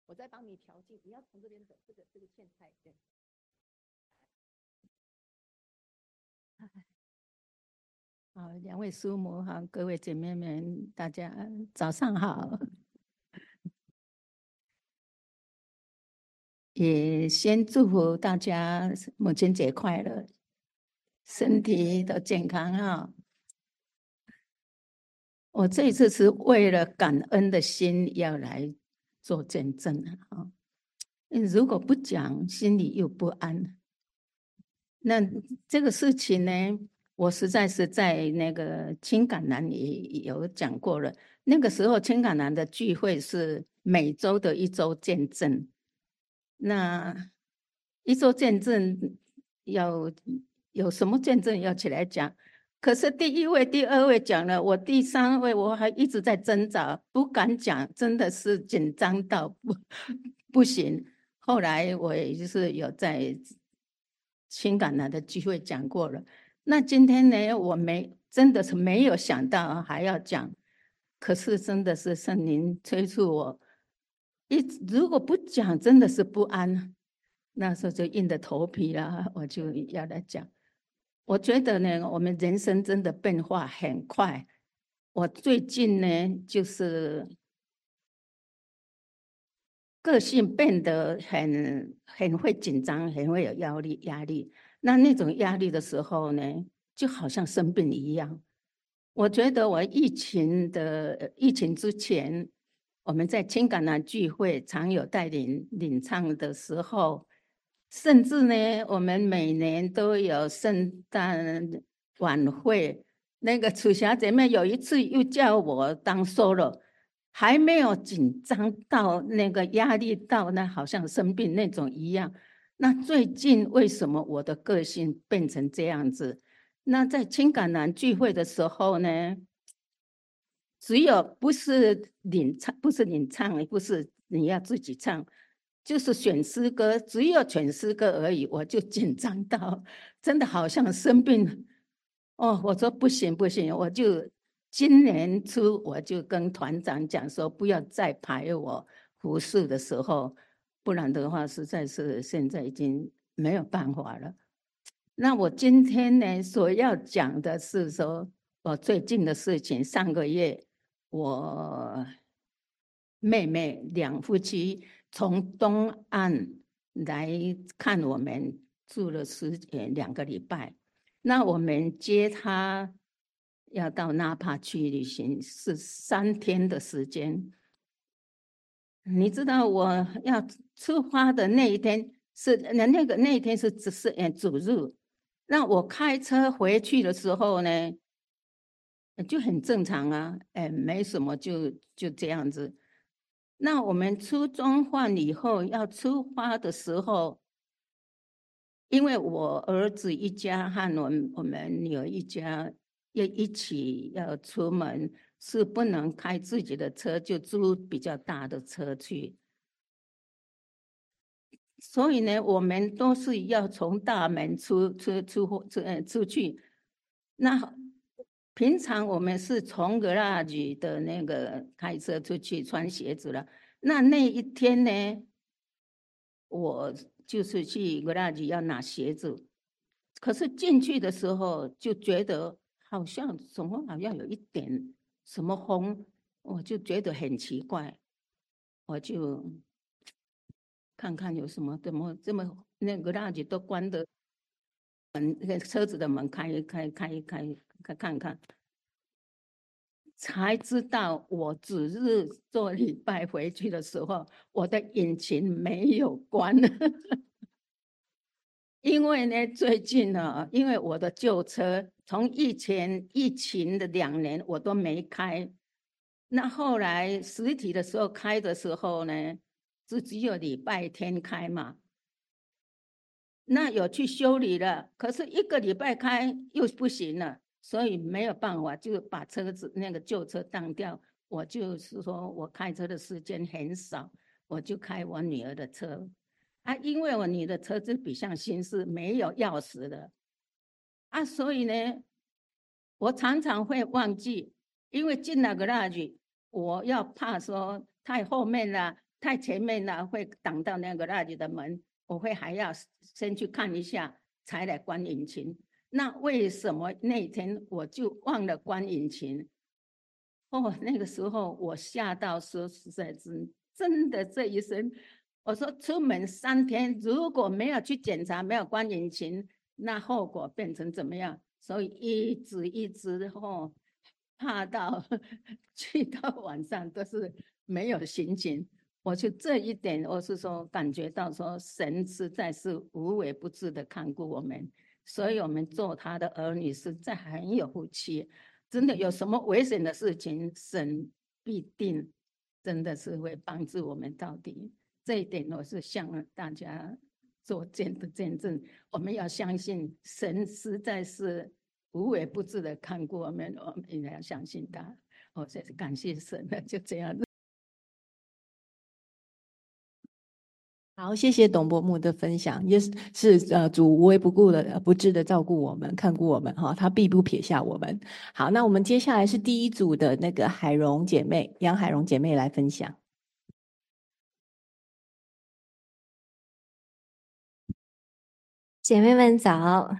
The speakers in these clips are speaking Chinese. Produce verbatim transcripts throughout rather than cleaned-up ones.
我再帮你调近，你要从这边走，这个这个线太对。好，两位叔母好，各位姐妹们，大家早上好。也先祝福大家母亲节快乐，身体都健康哈。我这次是为了感恩的心要来做见证啊。如果不讲，心里又不安。那这个事情呢，我实在是在那个青橄榄也有讲过了。那个时候青橄榄的聚会是每周的一周见证，那一周见证要有什么见证要起来讲？可是第一位、第二位讲了，我第三位我还一直在挣扎，不敢讲，真的是紧张到不不行。后来我也就是有在青橄榄的聚会讲过了。那今天呢，我没真的是没有想到还要讲，可是真的是圣灵催促我，一如果不讲，真的是不安。那时候就硬着头皮了，我就要来讲。我觉得呢，我们人生真的变化很快。我最近呢，就是个性变得很很会紧张，很会有压力压力。那那种压力的时候呢，就好像生病一样。我觉得我疫情的疫情之前，我们在青橄榄聚会常有带领领唱的时候，甚至呢，我们每年都有圣诞晚会。那个楚霞姐妹有一次又叫我当 solo， 还没有紧张到那个压力到那好像生病那种一样。那最近为什么我的个性变成这样子？那在青橄榄聚会的时候呢，只有不是领唱，不是领唱，不是你要自己唱，就是选诗歌，只有选诗歌而已，我就紧张到真的好像生病。哦，我说不行不行，我就今年初我就跟团长讲说，不要再排我服侍的时候，不然的话实在是现在已经没有办法了。那我今天呢，所要讲的是说，我最近的事情。上个月，我妹妹两夫妻从东岸来看我们，住了十呃两个礼拜。那我们接她要到纳帕去旅行，是三天的时间。你知道我要出发的那一天是那那个那一天是只是呃主日。那我开车回去的时候呢，就很正常啊，哎，没什么，就就这样子。那我们出中饭以后要出发的时候，因为我儿子一家和我们我们女儿一家要一起要出门，是不能开自己的车，就租比较大的车去。所以呢，我们都是要从大门出出出出呃出去。那平常我们是从格拉局的那个开车出去穿鞋子了。那那一天呢，我就是去格拉局要拿鞋子，可是进去的时候就觉得好像什么好像有一点什么风，我就觉得很奇怪，我就看看有什么怎么这么那个垃圾都关的门，那个车子的门开开开开开看看，才知道我只是做礼拜回去的时候，我的引擎没有关。因为呢，最近呢，因为我的旧车从以前疫情的两年我都没开，那后来实体的时候开的时候呢，是只有礼拜天开嘛。那有去修理了，可是一个礼拜开又不行了，所以没有办法，就把车子那个旧车当掉。我就是说我开车的时间很少，我就开我女儿的车啊，因为我女儿的车子比较新，是没有钥匙的啊，所以呢，我常常会忘记，因为进了 garage，我要怕说太后面了， 太前面了，会挡到那个那里的门，我会还要先去看一下，才来关引擎。那为什么那天我就忘了关引擎？哦，那个时候我吓到说实在是真的这一生，我说出门三天如果没有去检查，没有关引擎，那后果变成怎么样？所以一直一直哦，怕到去到晚上都是没有心情。我就这一点，我是说感觉到说神实在是无微不至的看顾我们，所以我们做他的儿女实在很有福气。真的有什么危险的事情，神必定真的是会帮助我们到底。这一点我是向大家做见的见证。我们要相信神实在是无微不至的看顾我们，我们也要相信他。我真是感谢神了，就这样。 好，谢谢董伯母的分享，也是是呃主无微不顾的、不至的照顾我们、看顾我们哈，他必不撇下我们。好，那我们接下来是第一组的那个海蓉姐妹，杨海蓉姐妹来分享。 姐妹们早。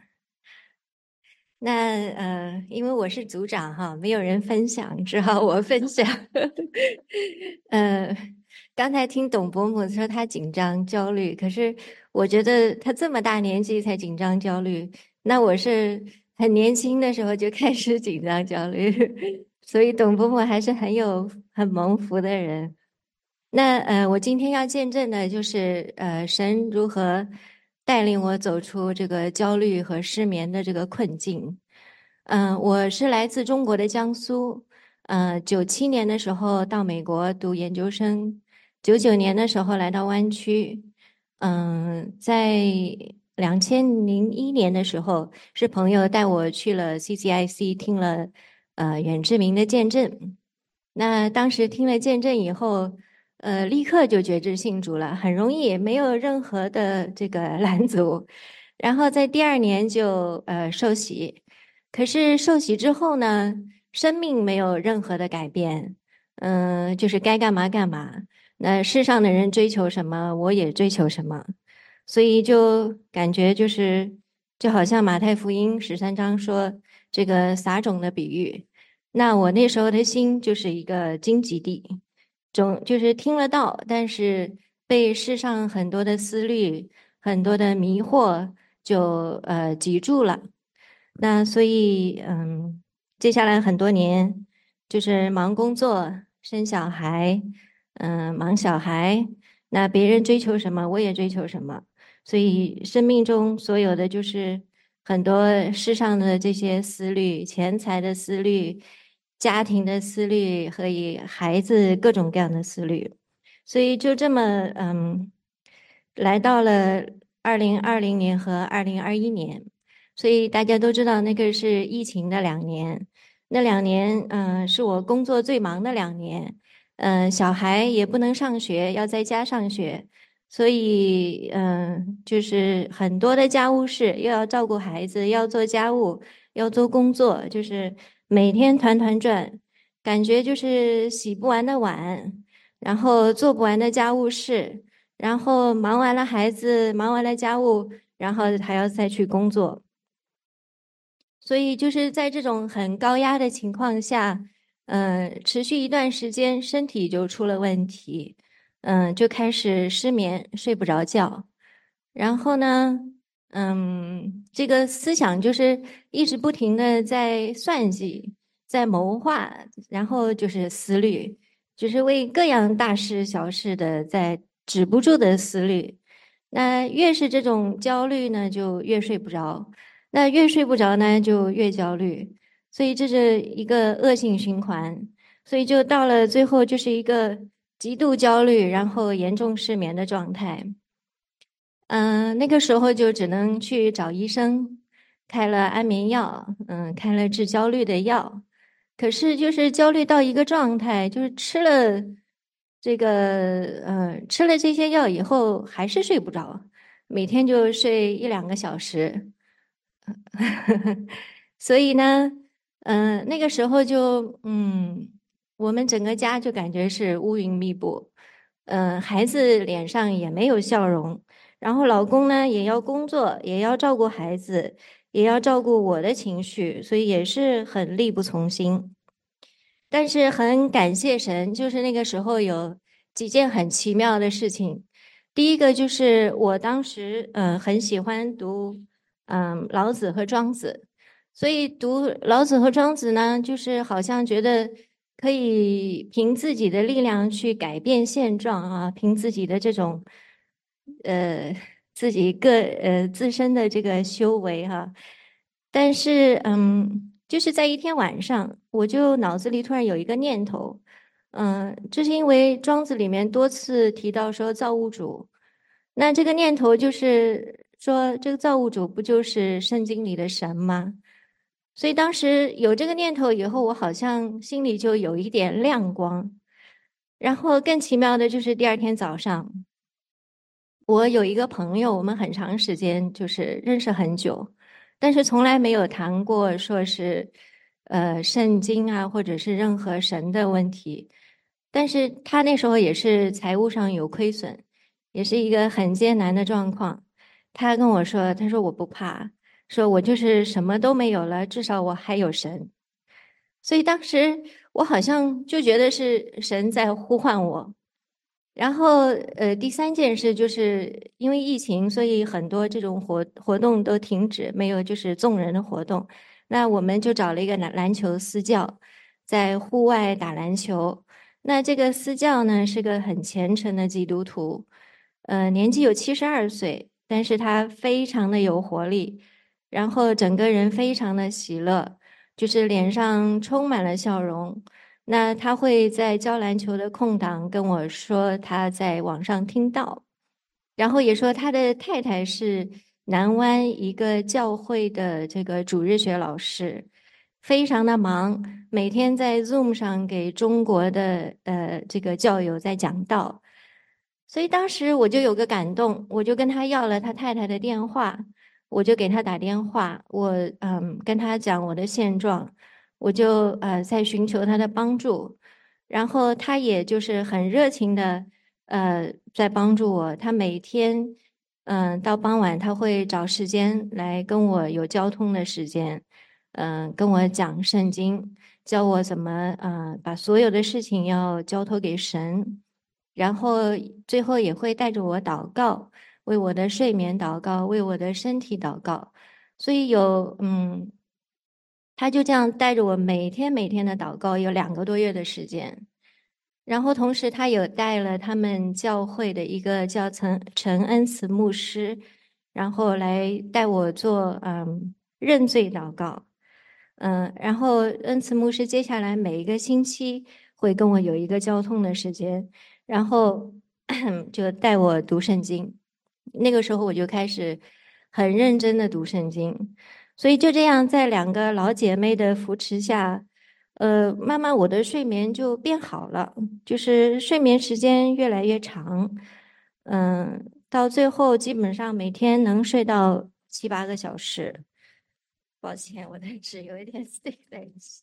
那呃，因为我是组长哈，没有人分享，只好我分享。呃，刚才听董伯母说她紧张焦虑，可是我觉得她这么大年纪才紧张焦虑，那我是很年轻的时候就开始紧张焦虑，所以董伯母还是很有很蒙福的人。那呃，我今天要见证的就是呃，神如何带领我走出这个焦虑和失眠的这个困境。嗯、呃，我是来自中国的江苏，呃，九七年的时候到美国读研究生，九九年的时候来到湾区，嗯、呃，在两千零一年的时候，是朋友带我去了 C C I C 听了呃远志明的见证。那当时听了见证以后，呃，立刻就决志信主了，很容易，没有任何的这个拦阻。然后在第二年就呃受洗，可是受洗之后呢，生命没有任何的改变，嗯、呃，就是该干嘛干嘛。那世上的人追求什么，我也追求什么，所以就感觉就是就好像马太福音十三章说这个撒种的比喻。那我那时候的心就是一个荆棘地，总就是听了道，但是被世上很多的思虑、很多的迷惑就呃挤住了。那所以嗯，接下来很多年就是忙工作、生小孩，嗯、忙小孩。那别人追求什么，我也追求什么，所以生命中所有的就是很多世上的这些思虑、钱财的思虑。家庭的思虑和以孩子各种各样的思虑，所以就这么嗯，来到了二零二零年和二零二一年，所以大家都知道那个是疫情的两年，那两年嗯、呃、是我工作最忙的两年，嗯、呃、小孩也不能上学，要在家上学，所以嗯、呃、就是很多的家务事，又要照顾孩子，要做家务，要做工作，就是每天团团转，感觉就是洗不完的碗，然后做不完的家务事，然后忙完了孩子，忙完了家务，然后还要再去工作。所以就是在这种很高压的情况下，嗯、呃，持续一段时间，身体就出了问题，嗯、呃，就开始失眠，睡不着觉。然后呢，嗯，这个思想就是一直不停的在算计，在谋划，然后就是思虑，就是为各样大事小事的在止不住的思虑。那越是这种焦虑呢，就越睡不着。那越睡不着呢，就越焦虑，所以这是一个恶性循环，所以就到了最后就是一个极度焦虑，然后严重失眠的状态。嗯、呃，那个时候就只能去找医生，开了安眠药，嗯，开了治焦虑的药，可是就是焦虑到一个状态，就是吃了这个，呃，吃了这些药以后还是睡不着，每天就睡一两个小时。所以呢，嗯、呃，那个时候就，嗯，我们整个家就感觉是乌云密布， 嗯，孩子脸上也没有笑容，然后老公呢也要工作，也要照顾孩子，也要照顾我的情绪，所以也是很力不从心。但是很感谢神，就是那个时候有几件很奇妙的事情。第一个就是我当时嗯、呃、很喜欢读嗯、呃、老子和庄子，所以读老子和庄子呢，就是好像觉得可以凭自己的力量去改变现状啊，凭自己的这种呃自己个呃自身的这个修为哈、啊。但是嗯，就是在一天晚上，我就脑子里突然有一个念头。嗯，这是因为庄子里面多次提到说造物主，那这个念头就是说，这个造物主不就是圣经里的神吗？所以当时有这个念头以后，我好像心里就有一点亮光。然后更奇妙的就是第二天早上，我有一个朋友，我们很长时间就是认识很久，但是从来没有谈过说是呃圣经啊，或者是任何神的问题。但是他那时候也是财务上有亏损，也是一个很艰难的状况。他跟我说：“他说我不怕，说我就是什么都没有了，至少我还有神。”所以当时我好像就觉得是神在呼唤我。然后，呃，第三件事就是因为疫情，所以很多这种活活动都停止，没有就是众人的活动。那我们就找了一个篮篮球私教，在户外打篮球。那这个私教呢是个很虔诚的基督徒，呃，年纪有七十二岁，但是他非常的有活力，然后整个人非常的喜乐，就是脸上充满了笑容。那他会在教篮球的空档跟我说他在网上听到，然后也说他的太太是南湾一个教会的这个主日学老师，非常的忙，每天在 Zoom 上给中国的呃这个教友在讲道。所以当时我就有个感动，我就跟他要了他太太的电话，我就给他打电话，我嗯跟他讲我的现状。我就呃在寻求他的帮助，然后他也就是很热情的呃在帮助我。他每天嗯、呃、到傍晚他会找时间来跟我有交通的时间，嗯、呃、跟我讲圣经，教我怎么呃把所有的事情要交托给神，然后最后也会带着我祷告，为我的睡眠祷告，为我的身体祷告。所以有嗯。他就这样带着我每天每天的祷告，有两个多月的时间。然后同时他有带了他们教会的一个叫陈陈恩慈牧师，然后来带我做嗯认罪祷告。嗯，然后恩慈牧师接下来每一个星期会跟我有一个交通的时间，然后就带我读圣经。那个时候我就开始很认真的读圣经。所以就这样，在两个老姐妹的扶持下，呃，慢慢我的睡眠就变好了，就是睡眠时间越来越长，嗯，到最后基本上每天能睡到七八个小时。抱歉，我的纸有一点碎在一起。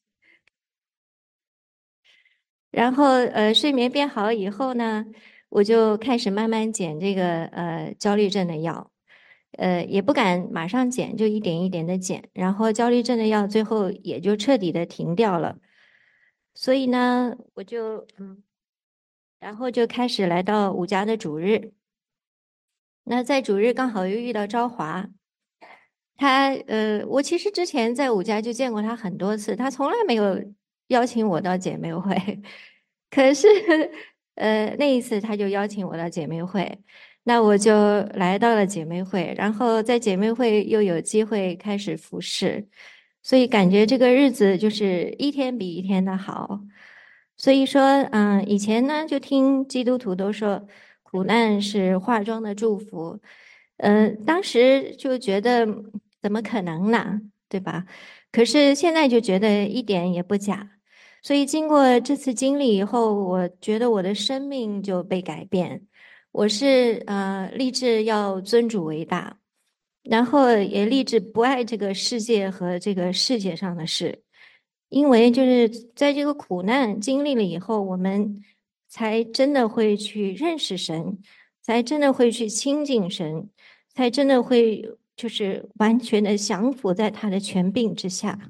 然后呃，睡眠变好以后呢，我就开始慢慢减这个呃焦虑症的药。呃，也不敢马上减，就一点一点的减，然后焦虑症的药最后也就彻底的停掉了。所以呢，我就嗯，然后就开始来到五家的主日。那在主日刚好又遇到昭华，他呃，我其实之前在五家就见过他很多次，他从来没有邀请我到姐妹会，可是呃那一次他就邀请我到姐妹会。那我就来到了姐妹会，然后在姐妹会又有机会开始服侍，所以感觉这个日子就是一天比一天的好。所以说，嗯，以前呢就听基督徒都说苦难是化妆的祝福，嗯，当时就觉得怎么可能呢，对吧？可是现在就觉得一点也不假。所以经过这次经历以后，我觉得我的生命就被改变。我是呃立志要尊主为大，然后也立志不爱这个世界和这个世界上的事，因为就是在这个苦难经历了以后，我们才真的会去认识神，才真的会去亲近神，才真的会就是完全的降服在他的权柄之下。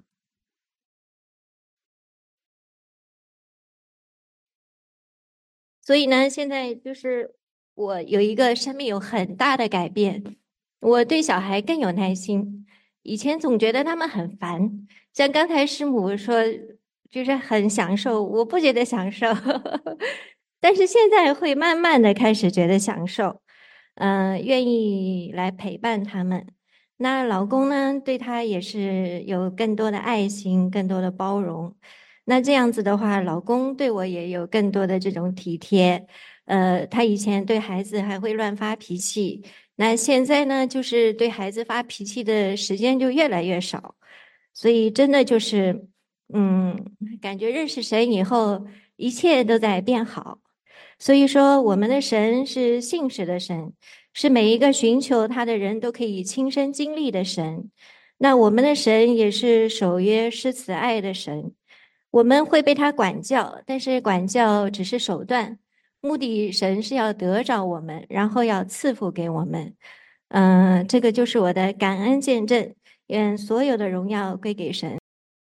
所以呢，现在就是我有一个生命有很大的改变，我对小孩更有耐心。以前总觉得他们很烦，像刚才师母说，就是很享受，我不觉得享受，但是现在会慢慢的开始觉得享受，嗯、呃，愿意来陪伴他们。那老公呢，对他也是有更多的爱心，更多的包容。那这样子的话，老公对我也有更多的这种体贴。呃，他以前对孩子还会乱发脾气，那现在呢，就是对孩子发脾气的时间就越来越少。所以真的就是，嗯，感觉认识神以后，一切都在变好。所以说，我们的神是信实的神，是每一个寻求他的人都可以亲身经历的神。那我们的神也是守约施慈爱的神。我们会被他管教，但是管教只是手段，目的神是要得着我们，然后要赐福给我们。嗯、呃，这个就是我的感恩见证，愿所有的荣耀归给神。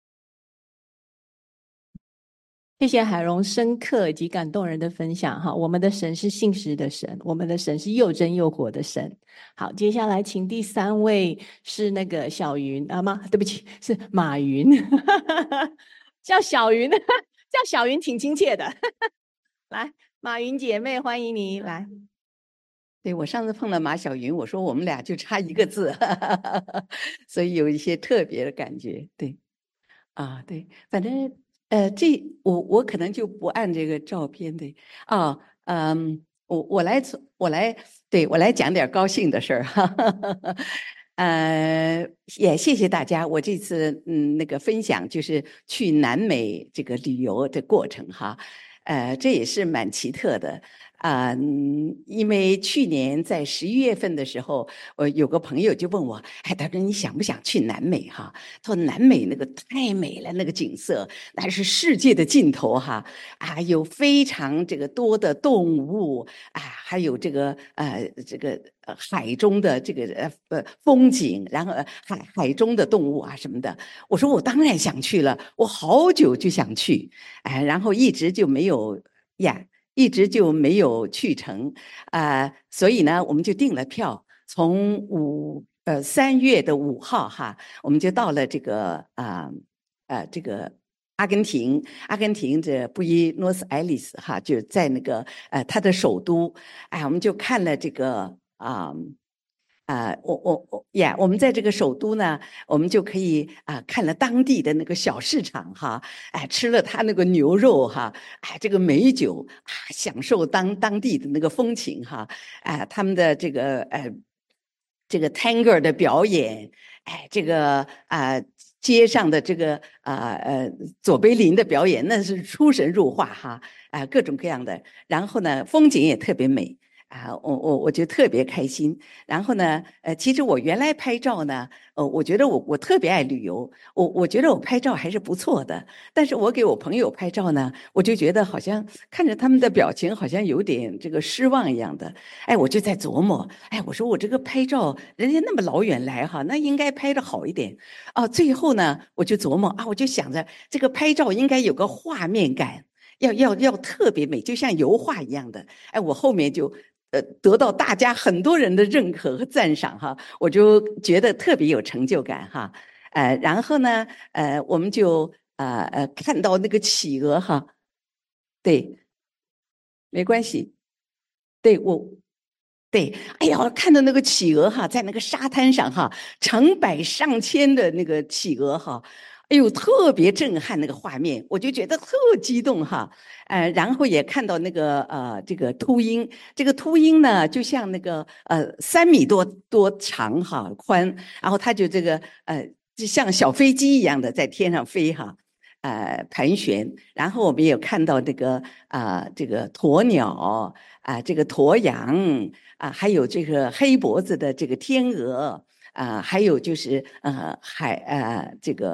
谢谢海蓉深刻以及感动人的分享哈，我们的神是信实的神，我们的神是又真又活的神。好，接下来请第三位是那个小云啊吗？对不起，是马云，叫小云，叫小云挺亲切的。来，马云姐妹，欢迎你来。 对，我上次碰到马小云，我说我们俩就差一个字，所以有一些特别的感觉。对，啊，对，反正呃，这我我可能就不按这个照片的啊，嗯，我我来我来，对我来讲点高兴的事儿哈，呃，也谢谢大家，我这次嗯那个分享就是去南美这个旅游的过程哈，呃，这也是蛮奇特的。啊、嗯，因为去年在十一月份的时候，我有个朋友就问我，哎，他说你想不想去南美哈？他说南美那个太美了，那个景色那是世界的尽头哈，啊，有非常这个多的动物啊，还有这个呃这个呃海中的这个呃呃风景，然后海海中的动物啊什么的。我说我当然想去了，我好久就想去，哎，然后一直就没有呀。一直就没有去成，啊、呃，所以呢，我们就订了票，从五呃三月的五号哈，我们就到了这个啊呃, 呃这个阿根廷，阿根廷这布宜诺斯艾利斯哈，就在那个呃它的首都，哎，我们就看了这个啊。呃啊、呃，我我我呀， yeah, 我们在这个首都呢，我们就可以啊、呃、看了当地的那个小市场哈，哎，吃了他那个牛肉哈，哎，这个美酒啊，享受当当地的那个风情哈，哎，他们的这个呃这个 tango 的表演，哎，这个啊、呃、街上的这个啊 呃, 呃左贝林的表演，那是出神入化哈，啊、呃、各种各样的，然后呢，风景也特别美。啊，我我我就特别开心。然后呢，呃，其实我原来拍照呢，呃，我觉得我我特别爱旅游，我我觉得我拍照还是不错的。但是我给我朋友拍照呢，我就觉得好像看着他们的表情，好像有点这个失望一样的。哎，我就在琢磨，哎，我说我这个拍照，人家那么老远来哈，那应该拍得好一点啊。最后呢，我就琢磨啊，我就想着这个拍照应该有个画面感。要要要特别美，就像油画一样的。哎，我后面就呃得到大家很多人的认可和赞赏哈，我就觉得特别有成就感哈。呃，然后呢，呃，我们就呃呃看到那个企鹅哈，对，没关系，对我。对，哎呀，看到那个企鹅哈，在那个沙滩上哈，成百上千的那个企鹅哈，哎呦，特别震撼那个画面，我就觉得特激动哈。呃，然后也看到那个呃这个秃鹰，这个秃鹰呢，就像那个呃三米多多长哈宽，然后它就这个呃就像小飞机一样的在天上飞哈。呃，盘旋，然后我们也有看到这个啊、呃，这个鸵鸟啊、呃，这个鸵羊啊、呃，还有这个黑脖子的这个天鹅啊、呃，还有就是呃海呃这个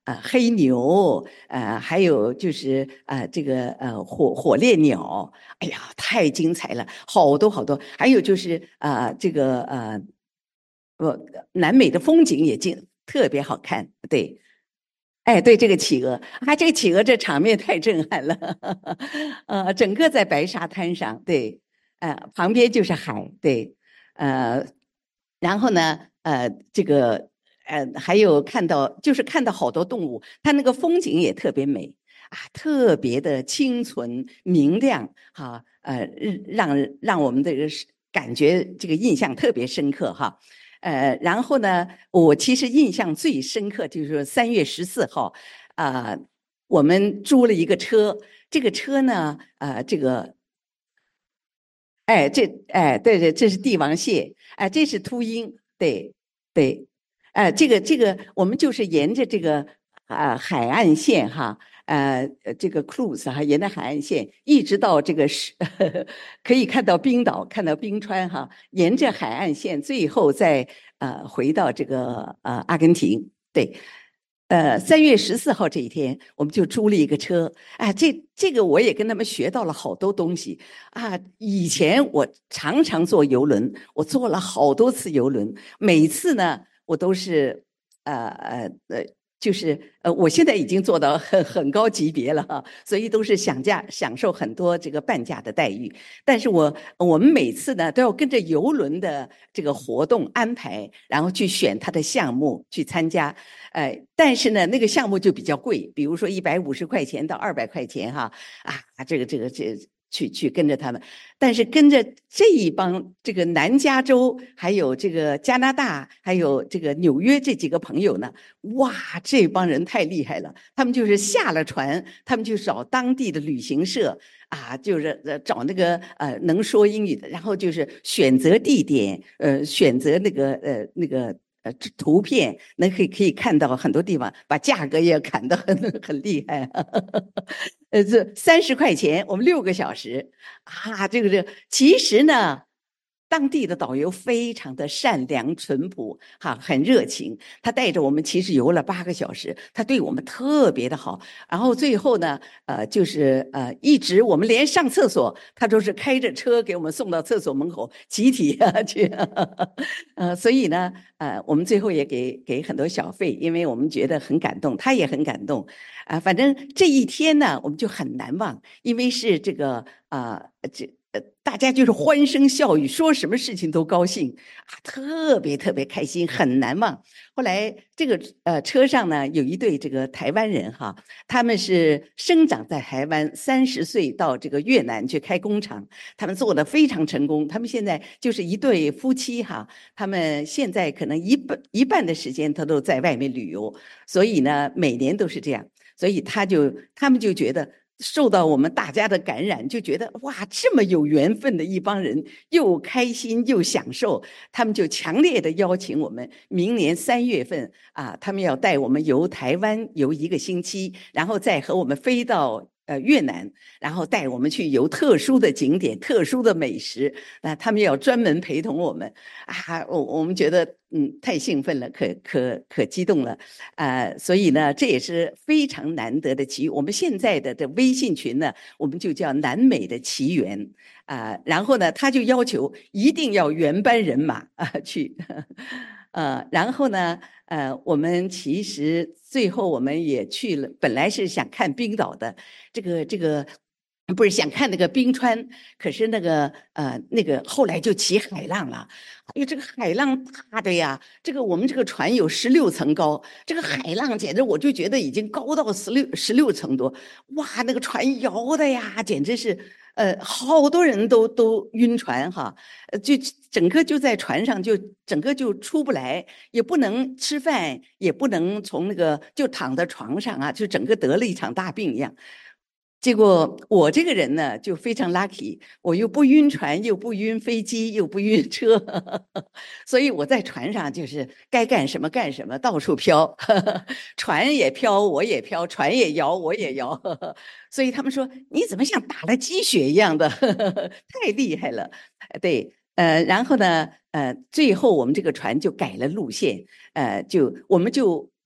呃黑牛，呃还有就是呃这个呃火火烈鸟，哎呀太精彩了，好多好多，还有就是呃这个呃呃南美的风景也精特别好看，对。哎，对，这个企鹅，啊，这个企鹅这场面太震撼了，呃，整个在白沙滩上，对，呃，旁边就是海，对，呃，然后呢，呃，这个，呃，还有看到，就是看到好多动物，它那个风景也特别美啊，特别的清纯明亮，哈，呃，让让我们这个感觉这个印象特别深刻，哈。呃，然后呢，我其实印象最深刻就是三月十四号，啊、呃，我们租了一个车，这个车呢，呃，这个，哎，这，哎，对对，这是帝王蟹，哎、呃，这是秃鹰，对对，哎、呃，这个这个，我们就是沿着这个啊、呃、海岸线哈。呃，这个 cruise 哈，沿着海岸线一直到这个是可以看到冰岛，看到冰川哈，沿着海岸线，最后再呃回到这个呃阿根廷。对，呃，三月十四号这一天，我们就租了一个车。啊，这这个我也跟他们学到了好多东西啊。以前我常常坐游轮，我坐了好多次游轮，每次呢我都是呃呃呃。就是呃，我现在已经做到很很高级别了哈，所以都是享价享受很多这个半价的待遇。但是我我们每次呢都要跟着邮轮的这个活动安排，然后去选它的项目去参加。呃，但是呢那个项目就比较贵，比如说一百五十块钱到二百块钱哈啊，这个这个这。去去跟着他们，但是跟着这一帮这个南加州，还有这个加拿大，还有这个纽约这几个朋友呢，哇，这帮人太厉害了！他们就是下了船，他们就找当地的旅行社啊，就是找那个呃能说英语的，然后就是选择地点，呃，选择那个呃那个。呃，图片那可以可以看到很多地方，把价格也砍得很很厉害。呃，这三十块钱，我们六个小时啊，这个这个，其实呢，当地的导游非常的善良淳朴，哈，很热情。他带着我们其实游了八个小时，他对我们特别的好。然后最后呢，呃，就是呃，一直我们连上厕所，他都是开着车给我们送到厕所门口，集体啊去。呃，所以呢，呃，我们最后也给给很多小费，因为我们觉得很感动，他也很感动。啊、呃，反正这一天呢，我们就很难忘，因为是这个啊、呃，这。呃，大家就是欢声笑语，说什么事情都高兴啊，特别特别开心，很难忘。后来这个呃车上呢，有一对这个台湾人哈，他们是生长在台湾，三十岁到这个越南去开工厂，他们做的非常成功。他们现在就是一对夫妻哈，他们现在可能一半一半的时间他都在外面旅游，所以呢，每年都是这样。所以他就他们就觉得。受到我们大家的感染，就觉得哇，这么有缘分的一帮人，又开心又享受，他们就强烈的邀请我们，明年三月份啊，他们要带我们游台湾游一个星期，然后再和我们飞到呃越南，然后带我们去游特殊的景点、特殊的美食，那他们要专门陪同我们啊，我我们觉得嗯太兴奋了，可可可激动了，呃，所以呢，这也是非常难得的奇遇。我们现在的这微信群呢，我们就叫南美的奇缘啊、呃，然后呢，他就要求一定要原班人马啊、呃、去，呃，然后呢，呃，我们其实最后我们也去了，本来是想看冰岛的，这个这个。不是想看那个冰川，可是那个呃那个后来就起海浪了，哎呦这个海浪大的呀，这个我们这个船有十六层高，这个海浪简直我就觉得已经高到十六十六层多，哇那个船摇的呀，简直是呃好多人都都晕船哈，呃就整个就在船上就整个就出不来，也不能吃饭，也不能从那个就躺在床上啊，就整个得了一场大病一样。结果我这个人呢就非常 lucky， 我又不晕船，又不晕飞机，又不晕车，呵呵，所以我在船上就是该干什么干什么，到处飘，呵呵，船也飘，我也飘，船也摇，我也摇，呵呵，所以他们说你怎么像打了鸡血一样的，呵呵，太厉害了，对，呃，然后呢，呃，最后我们这个船就改了路线，呃，就我们就。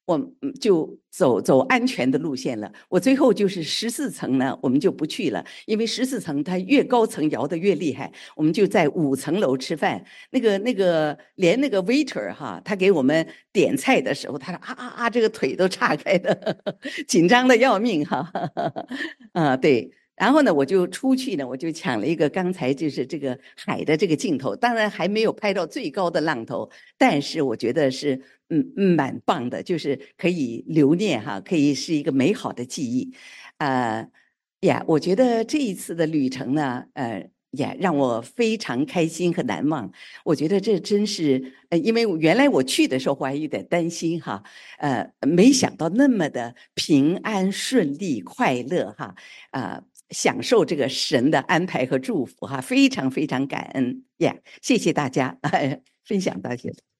我就走走安全的路线了。我最后就是十四层呢，我们就不去了，因为十四层它越高层摇得越厉害。我们就在五层楼吃饭，那个那个连那个 waiter 哈，他给我们点菜的时候，他说啊啊啊，这个腿都岔开的，紧张的要命哈。啊，对。然后呢，我就出去呢，我就抢了一个刚才就是这个海的这个镜头，当然还没有拍到最高的浪头，但是我觉得是嗯嗯蛮棒的，就是可以留念哈，可以是一个美好的记忆。呃呀，我觉得这一次的旅程呢，呃呀，让我非常开心和难忘。我觉得这真是，呃，因为原来我去的时候我还有点担心哈，呃，没想到那么的平安顺利快乐哈，啊、呃。享受这个神的安排和祝福哈，非常非常感恩呀！谢谢大家，分享到这里。